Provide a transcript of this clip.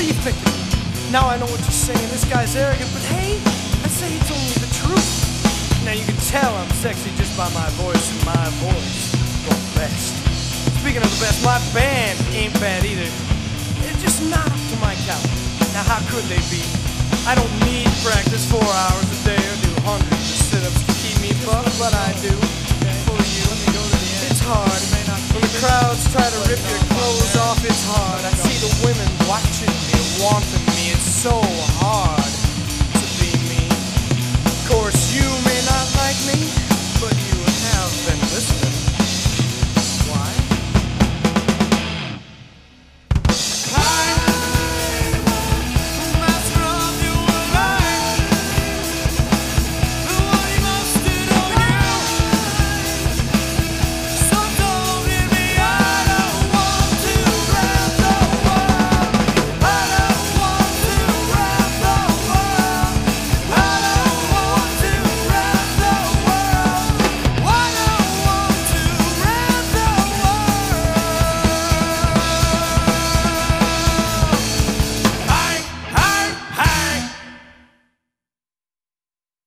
are you thinking? Now I know what you're saying, this guy's arrogant, but hey, I say it's only the truth. Now you can tell I'm sexy just by my voice, and my voice goes best. Speaking of the best, my band ain't bad either. It's just not up to my caliber. Now how could they be? I don't need practice 4 hours a day or do hundreds of sit-ups to keep me buff, but I do. For you, it's hard. When the crowds try to rip your clothes off, it's hard. I see the women watching me, wanting me, it's so